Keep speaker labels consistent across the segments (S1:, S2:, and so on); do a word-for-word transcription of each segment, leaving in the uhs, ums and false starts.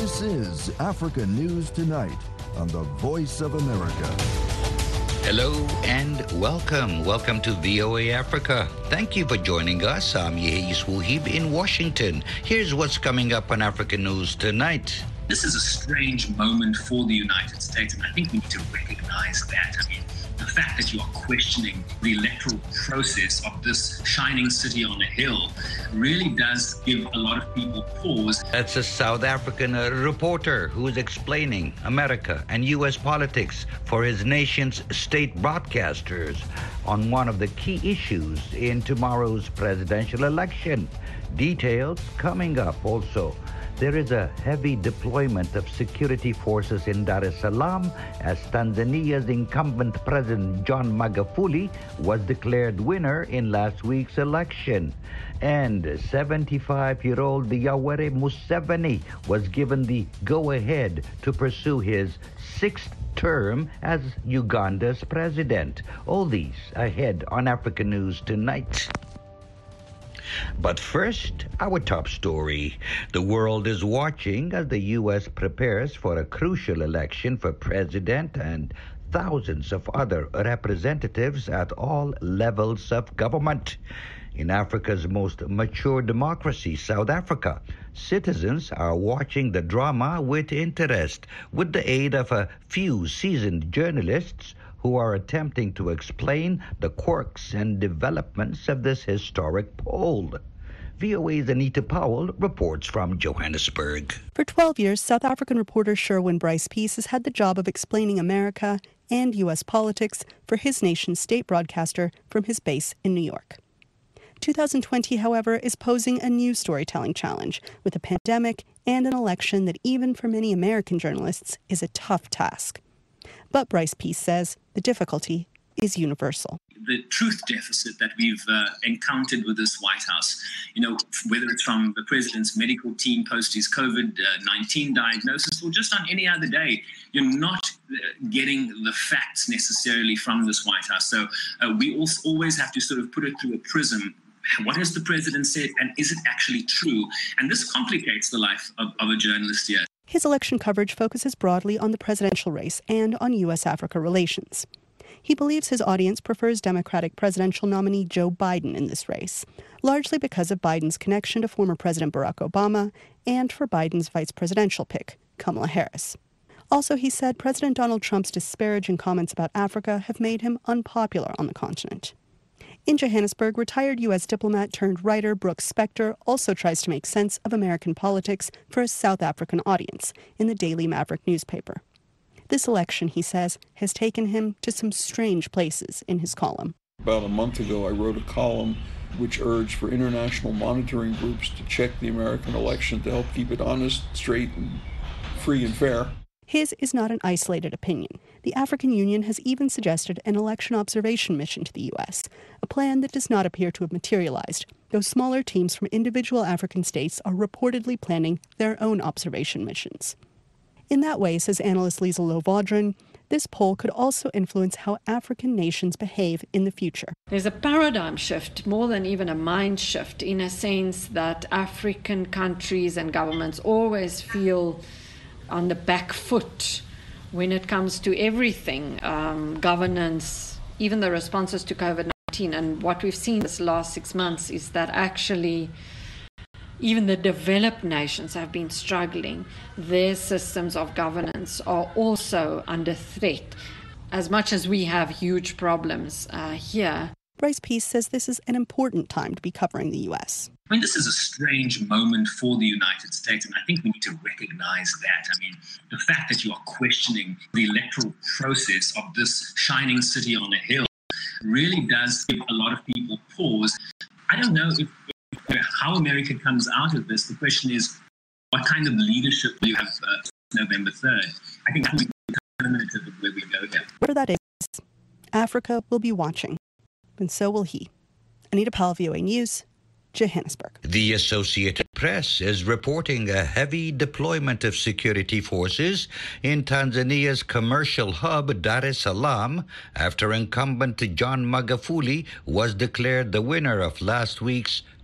S1: This is Africa News Tonight on the Voice of America.
S2: Hello and welcome. Welcome to V O A Africa. Thank you for joining us. I'm Yehis Wuhib in Washington. Here's what's coming up on Africa News Tonight.
S3: This is a strange moment for the United States, and I think we need to recognize that. I mean, the fact that you are questioning the electoral process of this shining city on a hill really does give a lot of people pause.
S2: That's a South African uh, reporter who is explaining America and U S politics for his nation's state broadcasters on one of the key issues in tomorrow's presidential election. Details coming up also. There is a heavy deployment of security forces in Dar es Salaam as Tanzania's incumbent President John Magufuli was declared winner in last week's election. And seventy-five-year-old Yoweri Museveni was given the go-ahead to pursue his sixth term as Uganda's president. All these ahead on Africa News Tonight. But first, our top story. The world is watching as the U S prepares for a crucial election for president and thousands of other representatives at all levels of government. In Africa's most mature democracy, South Africa, citizens are watching the drama with interest, with the aid of a few seasoned journalists who are attempting to explain the quirks and developments of this historic poll. V O A's Anita Powell reports from Johannesburg.
S4: For twelve years, South African reporter Sherwin Bryce Peace has had the job of explaining America and U S politics for his nation's state broadcaster from his base in New York. twenty twenty, however, is posing a new storytelling challenge with a pandemic and an election that even for many American journalists is a tough task. But Bryce Peace says the difficulty is universal.
S3: The truth deficit that we've uh, encountered with this White House, you know, whether it's from the president's medical team post his COVID nineteen diagnosis or just on any other day, you're not uh, getting the facts necessarily from this White House. So uh, we also always have to sort of put it through a prism. What has the president said, and is it actually true? And this complicates the life of, of a journalist here.
S4: His election coverage focuses broadly on the presidential race and on U S Africa relations. He believes his audience prefers Democratic presidential nominee Joe Biden in this race, largely because of Biden's connection to former President Barack Obama and for Biden's vice presidential pick, Kamala Harris. Also, he said President Donald Trump's disparaging comments about Africa have made him unpopular on the continent. In Johannesburg, retired U S diplomat turned writer Brooks Spector also tries to make sense of American politics for a South African audience in the Daily Maverick newspaper. This election, he says, has taken him to some strange places in his column.
S5: About a month ago, I wrote a column which urged for international monitoring groups to check the American election to help keep it honest, straight, and free and fair.
S4: His is not an isolated opinion. The African Union has even suggested an election observation mission to the U S, a plan that does not appear to have materialized, though smaller teams from individual African states are reportedly planning their own observation missions. In that way, says analyst Lisa Lovaudron, this poll could also influence how African nations behave in the future.
S6: There's a paradigm shift, more than even a mind shift, in a sense that African countries and governments always feel on the back foot when it comes to everything, um, governance, even the responses to COVID nineteen. And what we've seen this last six months is that actually even the developed nations have been struggling. Their systems of governance are also under threat. As much as we have huge problems uh, here.
S4: Bryce Peace says this is an important time to be covering the U S.
S3: I mean, this is a strange moment for the United States, and I think we need to recognize that. I mean, the fact that you are questioning the electoral process of this shining city on a hill really does give a lot of people pause. I don't know if, if how America comes out of this. The question is, what kind of leadership will you have uh, November third? I think that will be determinative of where we go here.
S4: Whatever that is, Africa will be watching, and so will he. Anita Powell, V O A News, Johannesburg.
S2: The Associated Press is reporting a heavy deployment of security forces in Tanzania's commercial hub, Dar es Salaam, after incumbent John Magufuli was declared the winner of last week's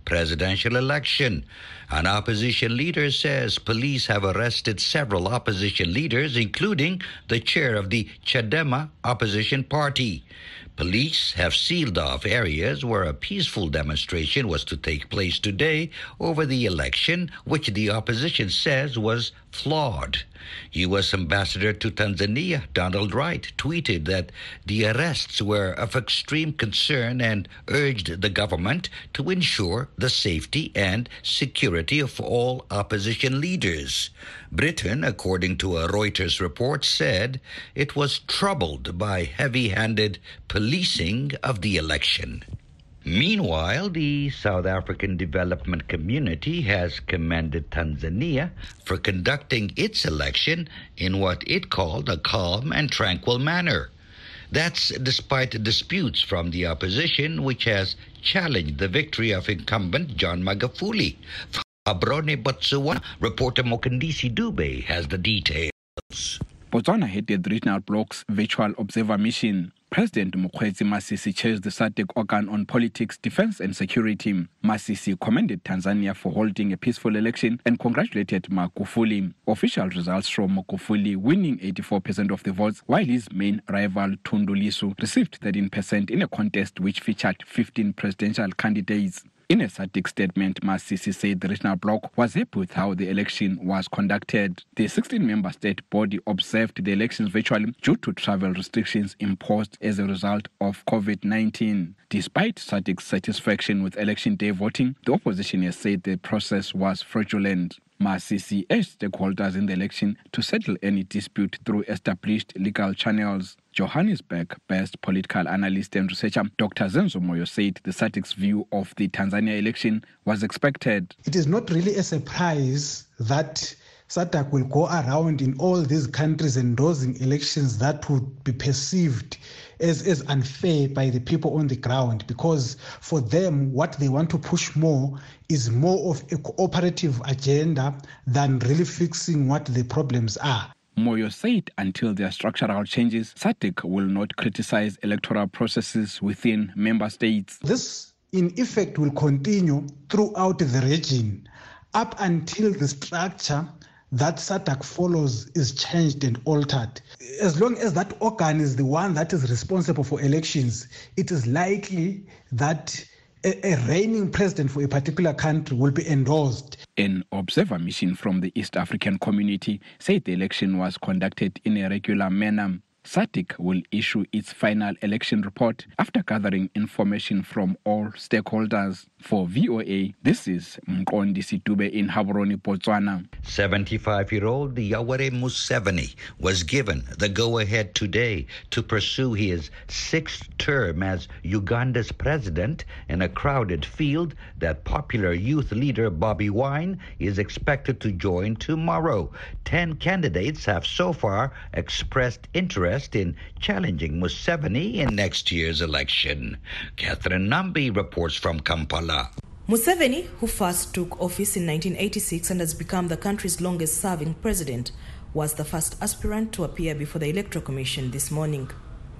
S2: presidential election. An opposition leader says police have arrested several opposition leaders, including the chair of the Chadema opposition party. Police have sealed off areas where a peaceful demonstration was to take place today over the election, which the opposition says was flawed. U S Ambassador to Tanzania, Donald Wright, tweeted that the arrests were of extreme concern and urged the government to ensure the safety and security of all opposition leaders. Britain, according to a Reuters report, said it was troubled by heavy-handed policing of the election. Meanwhile, the South African development community has commended Tanzania for conducting its election in what it called a calm and tranquil manner. That's despite disputes from the opposition, which has challenged the victory of incumbent John Magufuli. From Gaborone, Botswana, reporter Mokandisi Dube has the details.
S7: Botswana headed the regional bloc's virtual observer mission. President Mokgweetsi Masisi chairs the SADC organ on politics, defense and security. Masisi commended Tanzania for holding a peaceful election and congratulated Magufuli. Official results show Magufuli winning eighty-four percent of the votes, while his main rival Tundu Lissu received thirteen percent in a contest which featured fifteen presidential candidates. In a SADC statement, Masisi said the regional bloc was happy with how the election was conducted. The sixteen-member state body observed the elections virtually due to travel restrictions imposed as a result of COVID nineteen. Despite SADC's satisfaction with election day voting, the opposition has said the process was fraudulent. Masisi urged stakeholders in the election to settle any dispute through established legal channels. Johannesburg-based political analyst and researcher Doctor Zenzo Moyo said the SADC's view of the Tanzania election was expected.
S8: It is not really a surprise that SADC will go around in all these countries endorsing elections that would be perceived as, as unfair by the people on the ground, because for them what they want to push more is more of a cooperative agenda than really fixing what the problems are.
S7: Moyo said until there are structural changes, SADC will not criticize electoral processes within member states.
S8: This, in effect, will continue throughout the region up until the structure that SADC follows is changed and altered. As long as that organ is the one that is responsible for elections, it is likely that a, a reigning president for a particular country will be endorsed.
S7: An observer mission from the East African community said the election was conducted in a regular manner. SADC will issue its final election report after gathering information from all stakeholders. For V O A, this is Mqondisi Dube in Gaborone, Botswana.
S2: seventy-five-year-old Yoweri Museveni was given the go-ahead today to pursue his sixth term as Uganda's president in a crowded field that popular youth leader Bobi Wine is expected to join tomorrow. Ten candidates have so far expressed interest in challenging Museveni in next year's election. Catherine Nambi reports from Kampala.
S9: Museveni, who first took office in nineteen eighty-six and has become the country's longest-serving president, was the first aspirant to appear before the Electoral Commission this morning.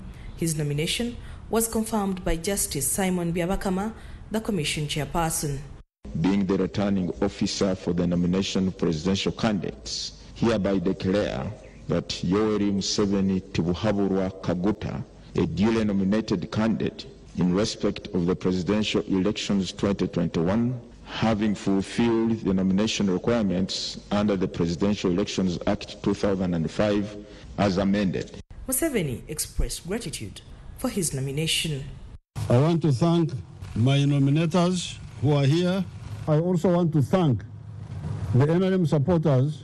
S9: His nomination was confirmed by Justice Simon Byabakama, the Commission chairperson.
S10: Being the returning officer for the nomination of presidential candidates, hereby declare that Yoweri Museveni Tibuhaburwa Kaguta, a duly nominated candidate in respect of the presidential elections twenty twenty-one, having fulfilled the nomination requirements under the Presidential Elections Act two thousand five as amended.
S9: Museveni expressed gratitude for his nomination.
S11: I want to thank my nominators who are here. I also want to thank the N R M supporters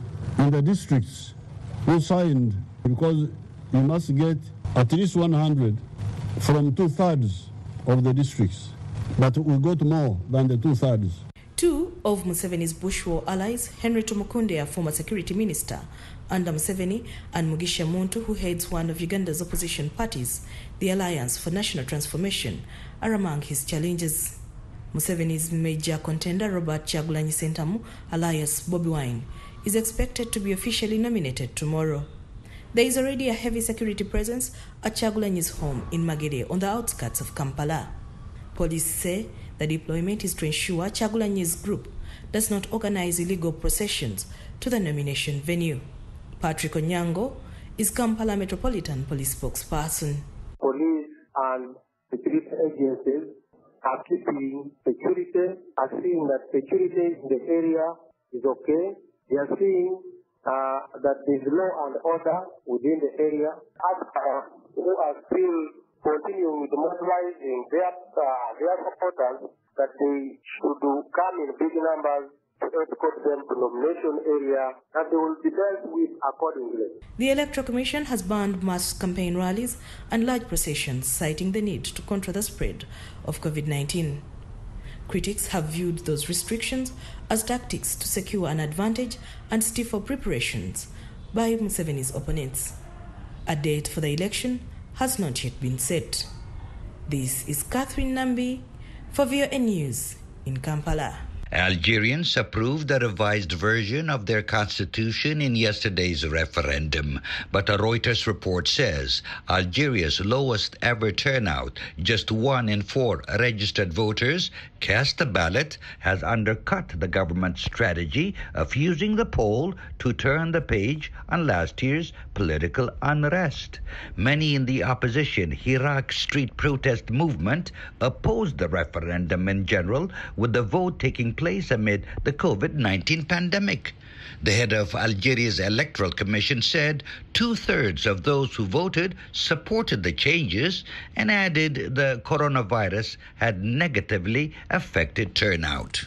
S11: in the districts who signed, because you must get at least one hundred from two-thirds of the districts, but we got more than the two-thirds.
S9: Two of Museveni's bush war allies, Henry Tumukunde, a former security minister, under Museveni, and Mugisha Muntu, who heads one of Uganda's opposition parties, the Alliance for National Transformation, are among his challenges. Museveni's major contender, Robert Kyagulanyi Ssentamu, alias Bobi Wine, is expected to be officially nominated tomorrow. There is already a heavy security presence at Kyagulanyi's home in Magere on the outskirts of Kampala. Police say The deployment is to ensure Chagulanyi's group does not organize illegal processions to the nomination venue. Patrick Onyango is Kampala Metropolitan Police spokesperson.
S12: Police and security agencies are keeping security, are seeing that security in the area is okay. They are seeing uh, that there is law and order within the area. Others who are still continuing with mobilizing their, uh, their supporters that they should come in big numbers to escort them to nomination area, and they will be dealt with accordingly.
S9: The Electoral Commission has banned mass campaign rallies and large processions, citing the need to control the spread of COVID nineteen. Critics have viewed those restrictions as tactics to secure an advantage and stifle preparations by Museveni's opponents. A date for the election has not yet been set. This is Catherine Nambi for V O N News in Kampala.
S2: Algerians approved a revised version of their constitution in yesterday's referendum, but a Reuters report says Algeria's lowest ever turnout, just one in four registered voters, cast a ballot, has undercut the government's strategy of using the poll to turn the page on last year's political unrest. Many in the opposition Hirak Street protest movement opposed the referendum in general, with the vote taking place amid the COVID nineteen pandemic. The head of Algeria's Electoral Commission said two-thirds of those who voted supported the changes and added the coronavirus had negatively affected turnout.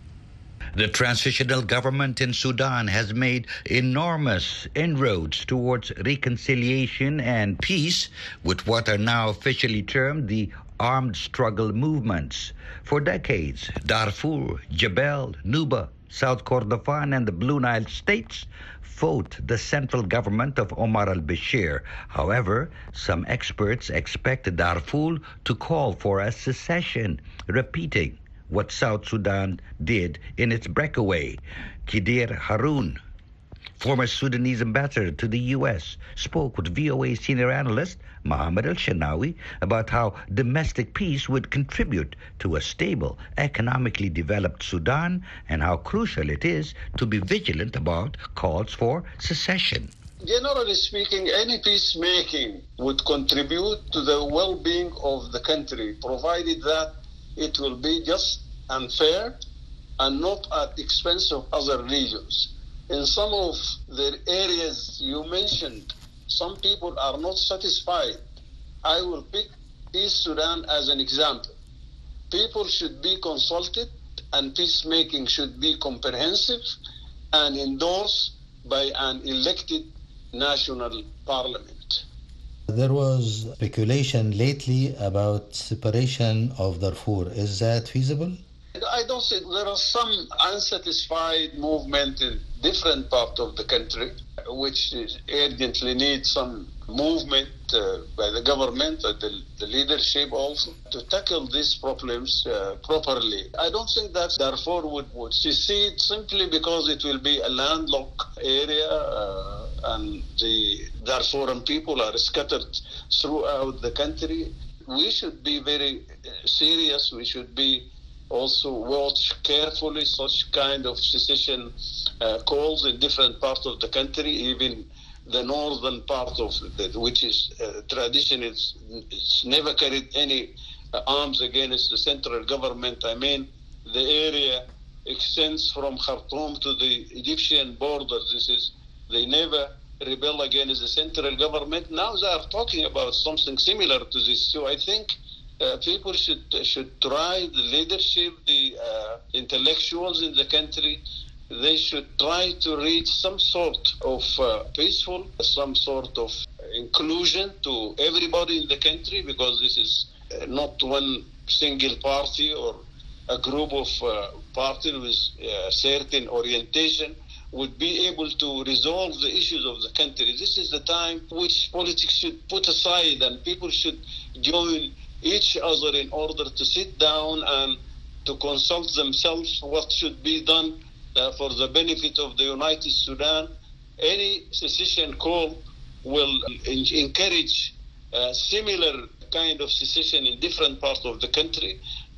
S2: The transitional government in Sudan has made enormous inroads towards reconciliation and peace with what are now officially termed the armed struggle movements. For decades, Darfur, Jebel, Nuba, South Kordofan, and the Blue Nile states fought the central government of Omar al-Bashir. However, some experts expect Darfur to call for a secession, repeating what South Sudan did in its breakaway. Kidir Haroun, former Sudanese ambassador to the U S, spoke with V O A senior analyst Mohammed Al-Shanawi about how domestic peace would contribute to a stable, economically developed Sudan and how crucial it is to be vigilant about calls for secession.
S13: Generally speaking, any peacemaking would contribute to the well-being of the country, provided that it will be just and fair and not at the expense of other regions. In some of the areas you mentioned, some people are not satisfied. I will pick East Sudan as an example. People should be consulted and peacemaking should be comprehensive and endorsed by an elected national parliament.
S14: There was speculation lately about separation of Darfur. Is that feasible?
S13: I don't think there are some unsatisfied movement in different parts of the country, which urgently need some movement uh, by the government and the, the leadership also to tackle these problems uh, properly. I don't think that Darfur would, would secede simply because it will be a landlocked area uh, and the Darfurian people are scattered throughout the country. We should be very serious. We should be also watch carefully such kind of secession uh, calls in different parts of the country, even the northern part of the, which is uh, tradition is, is never carried any uh, arms against the central government. I mean, the area extends from Khartoum to the Egyptian border. This is, they never rebel against the central government. Now they are talking about something similar to this. So I think Uh, people should should try, the leadership, the uh, intellectuals in the country, they should try to reach some sort of uh, peaceful, some sort of inclusion to everybody in the country, because this is uh, not one single party or a group of uh, parties with a certain orientation would be able to resolve the issues of the country. This is the time which politics should put aside and people should join each other in order to sit down and to consult themselves what should be done uh, for the benefit of the United Sudan. Any secession call will in- encourage uh, similar kind of secession in different parts of the country.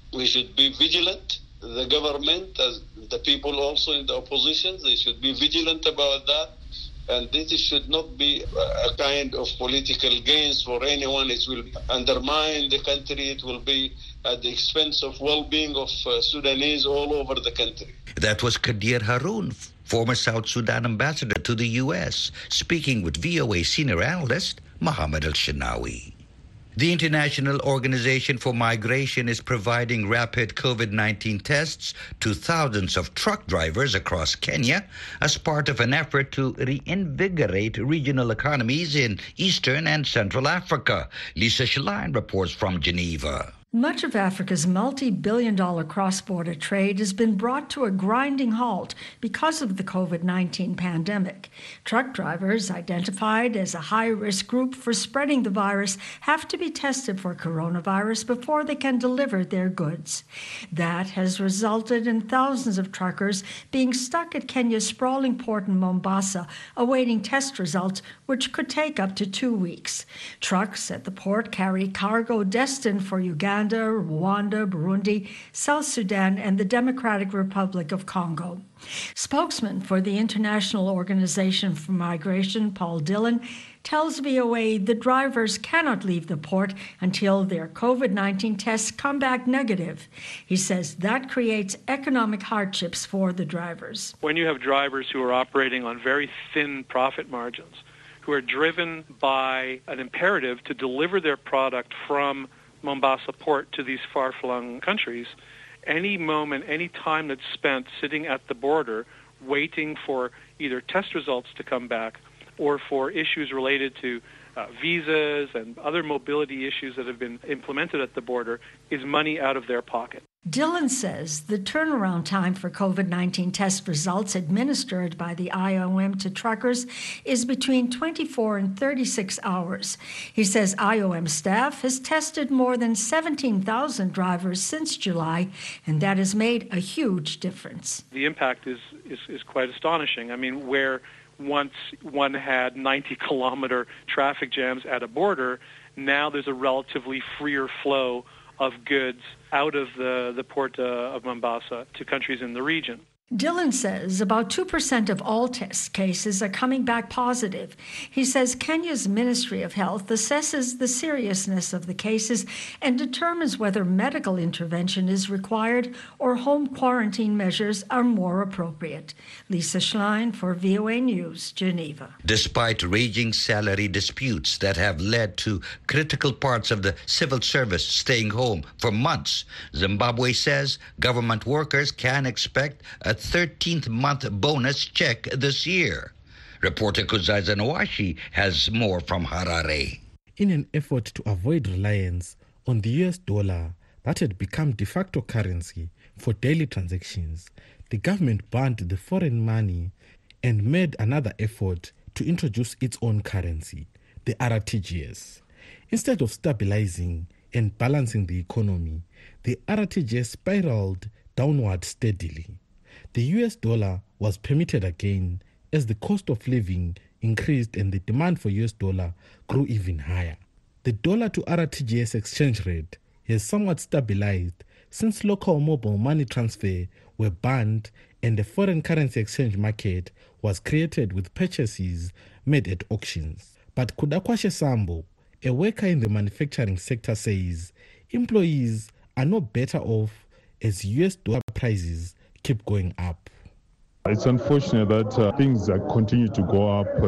S13: We should be vigilant. The government, as the people also in the opposition, they should be vigilant about that. And this should not be a kind of political gains for anyone. It will undermine the country. It will be at the expense of well-being of uh, Sudanese all over the country.
S2: That was Kadir Haroon, former South Sudan ambassador to the U S, speaking with V O A senior analyst Mohammed Al-Shinawi. The International Organization for Migration is providing rapid COVID nineteen tests to thousands of truck drivers across Kenya as part of an effort to reinvigorate regional economies in Eastern and Central Africa. Lisa Schlein reports from Geneva.
S15: Much of Africa's multi-billion dollar cross-border trade has been brought to a grinding halt because of the COVID nineteen pandemic. Truck drivers identified as a high-risk group for spreading the virus have to be tested for coronavirus before they can deliver their goods. That has resulted in thousands of truckers being stuck at Kenya's sprawling port in Mombasa, awaiting test results, which could take up to two weeks. Trucks at the port carry cargo destined for Uganda, Rwanda, Burundi, South Sudan, and the Democratic Republic of Congo. Spokesman for the International Organization for Migration, Paul Dillon, tells V O A the drivers cannot leave the port until their COVID nineteen tests come back negative. He says that creates economic hardships for the drivers.
S16: When you have drivers who are operating on very thin profit margins, who are driven by an imperative to deliver their product from Mombasa port to these far-flung countries, any moment, any time that's spent sitting at the border waiting for either test results to come back or for issues related to uh, visas and other mobility issues that have been implemented at the border is money out of their pocket.
S15: Dillon says the turnaround time for COVID nineteen test results administered by the I O M to truckers is between twenty-four and thirty-six hours. He says I O M staff has tested more than seventeen thousand drivers since July, and that has made a huge difference.
S16: The impact is, is, is quite astonishing. I mean, where once one had ninety kilometer traffic jams at a border, now there's a relatively freer flow of goods out of the, the port uh, of Mombasa to countries in the region.
S15: Dillon says about two percent of all test cases are coming back positive. He says Kenya's Ministry of Health assesses the seriousness of the cases and determines whether medical intervention is required or home quarantine measures are more appropriate. Lisa Schlein for V O A News, Geneva.
S2: Despite raging salary disputes that have led to critical parts of the civil service staying home for months, Zimbabwe says government workers can expect a thirteenth month bonus check this year. Reporter Kuzaisa Nwashi has more from Harare.
S17: In an effort to avoid reliance on the U S dollar that had become de facto currency for daily transactions, the government banned the foreign money and made another effort to introduce its own currency, the R T G S. Instead of stabilizing and balancing the economy, the R T G S spiraled downward steadily. The U S dollar was permitted again as the cost of living increased and the demand for U S dollar grew even higher. The dollar to R T G S exchange rate has somewhat stabilized since local mobile money transfer were banned and the foreign currency exchange market was created with purchases made at auctions. But Kudakwashe Sambo, a worker in the manufacturing sector, says employees are no better off as U S dollar prices keep going up.
S18: It's unfortunate that uh, things uh, continue to go up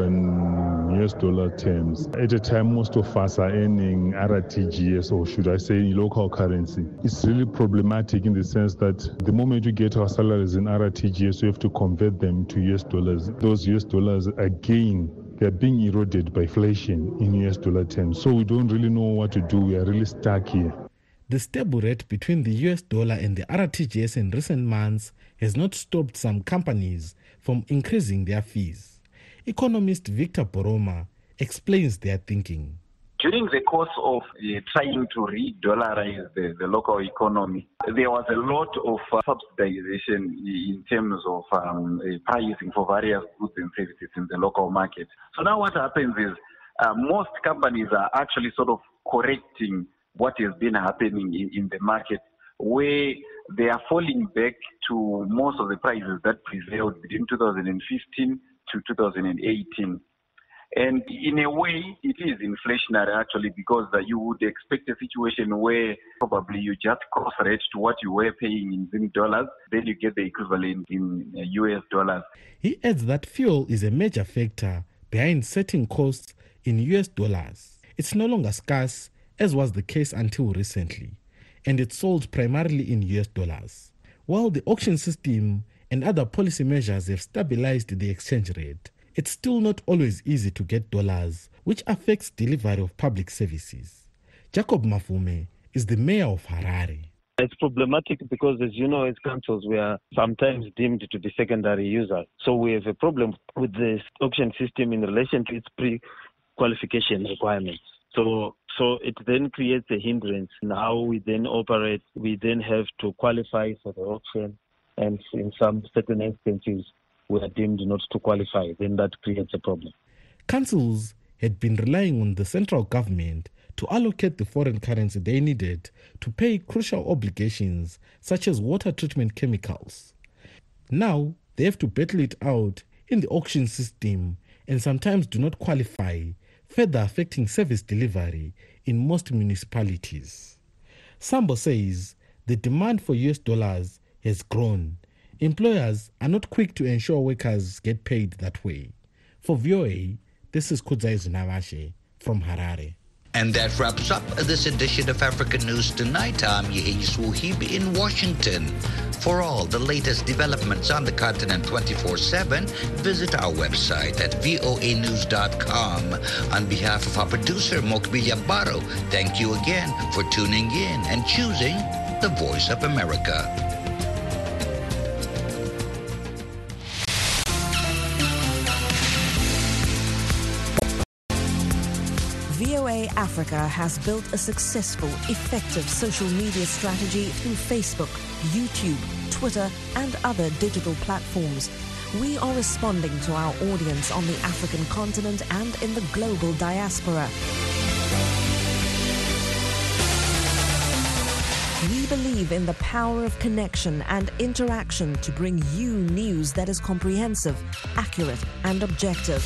S18: in U S dollar terms. At a time, most of us are earning R T G S, or should I say local currency. It's really problematic in the sense that the moment we get our salaries in R T G S, we have to convert them to U S dollars. Those U S dollars, again, they're being eroded by inflation in U S dollar terms. So we don't really know what to do. We are really stuck here.
S17: The stable rate between the U S dollar and the R T G S in recent months has not stopped some companies from increasing their fees. Economist Victor Boroma explains their thinking.
S19: During the course of uh, trying to re-dollarize the, the local economy, there was a lot of uh, subsidization in terms of um, uh, pricing for various goods and services in the local market. So now what happens is uh, most companies are actually sort of correcting what has been happening in, in the market where they are falling back to most of the prices that prevailed between two thousand fifteen to two thousand eighteen. And in a way, it is inflationary actually, because uh, you would expect a situation where probably you just cross-rate to what you were paying in Zim dollars, then you get the equivalent in uh, U S dollars.
S17: He adds that fuel is a major factor behind setting costs in U S dollars. It's no longer scarce, as was the case until recently, and it's sold primarily in U S dollars. While the auction system and other policy measures have stabilized the exchange rate, it's still not always easy to get dollars, which affects delivery of public services. Jacob Mafume is the mayor of Harare.
S20: It's problematic because, as you know, as councils, we are sometimes deemed to be secondary users. So we have a problem with the auction system in relation to its pre-qualification requirements. So so it then creates a hindrance in how we then operate. We then have to qualify for the auction, and in some certain instances, we are deemed not to qualify. Then that creates a problem.
S17: Councils had been relying on the central government to allocate the foreign currency they needed to pay crucial obligations such as water treatment chemicals. Now they have to battle it out in the auction system and sometimes do not qualify, further affecting service delivery in most municipalities. Sambo says the demand for U S dollars has grown. Employers are not quick to ensure workers get paid that way. For V O A, this is Kudzai Zinawashe from Harare.
S2: And that wraps up this edition of African News Tonight. I'm Yehinis Wuhib in Washington. For all the latest developments on the continent twenty-four seven, visit our website at voa news dot com. On behalf of our producer, Mokbilia Baro, thank you again for tuning in and choosing the Voice of America.
S21: V O A Africa has built a successful, effective social media strategy through Facebook, YouTube, Twitter, and other digital platforms. We are responding to our audience on the African continent and in the global diaspora. We believe in the power of connection and interaction to bring you news that is comprehensive, accurate, and objective.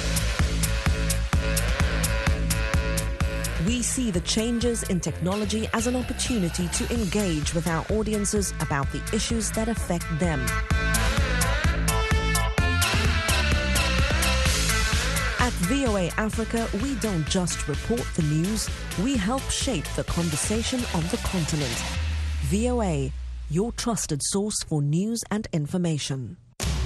S21: We see the changes in technology as an opportunity to engage with our audiences about the issues that affect them. At V O A Africa, we don't just report the news, we help shape the conversation on the continent. V O A, your trusted source for news and information.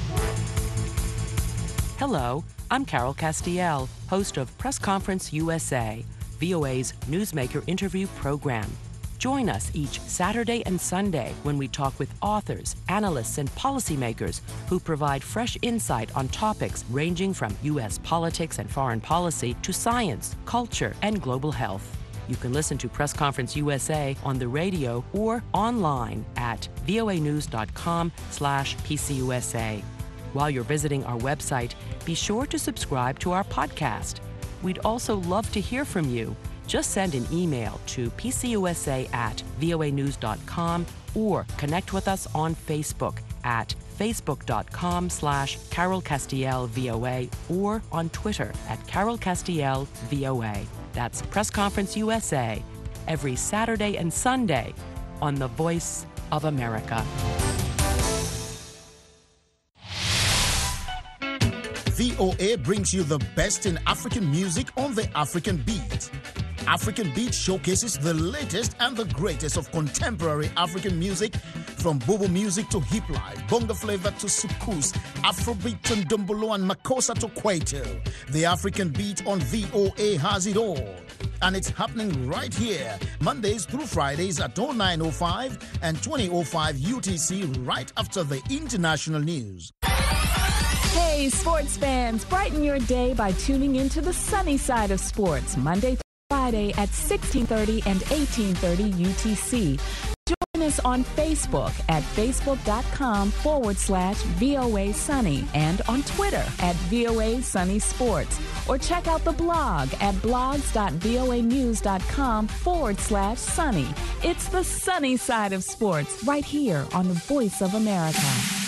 S22: Hello, I'm Carol Castiel, host of Press Conference U S A, V O A's Newsmaker interview program. Join us each Saturday and Sunday when we talk with authors, analysts, and policymakers who provide fresh insight on topics ranging from U S politics and foreign policy to science, culture, and global health. You can listen to Press Conference U S A on the radio or online at voa news dot com slash P C U S A. While you're visiting our website, be sure to subscribe to our podcast. We'd also love to hear from you. Just send an email to p c u s a at voa news dot com or connect with us on Facebook at facebook dot com slash Carol Castiel V O A or on Twitter at Carol Castiel V O A. That's Press Conference U S A every Saturday and Sunday on the Voice of America.
S23: V O A brings you the best in African music on the African Beat. African Beat showcases the latest and the greatest of contemporary African music, from Bobo music to hip life, bongo flavor to soukous, Afrobeat to Ndombolo and Makossa to Kwaito. The African Beat on V O A has it all. And it's happening right here, Mondays through Fridays at oh nine oh five and twenty oh five U T C, right after the international news.
S24: Hey, sports fans, brighten your day by tuning into the sunny side of sports, Monday through Friday at sixteen thirty and eighteen thirty U T C. Join us us on Facebook at facebook.com forward slash VOA Sunny and on Twitter at VOA Sunny Sports. Or check out the blog at blogs.voanews.com forward slash sunny. It's the sunny side of sports right here on the Voice of America.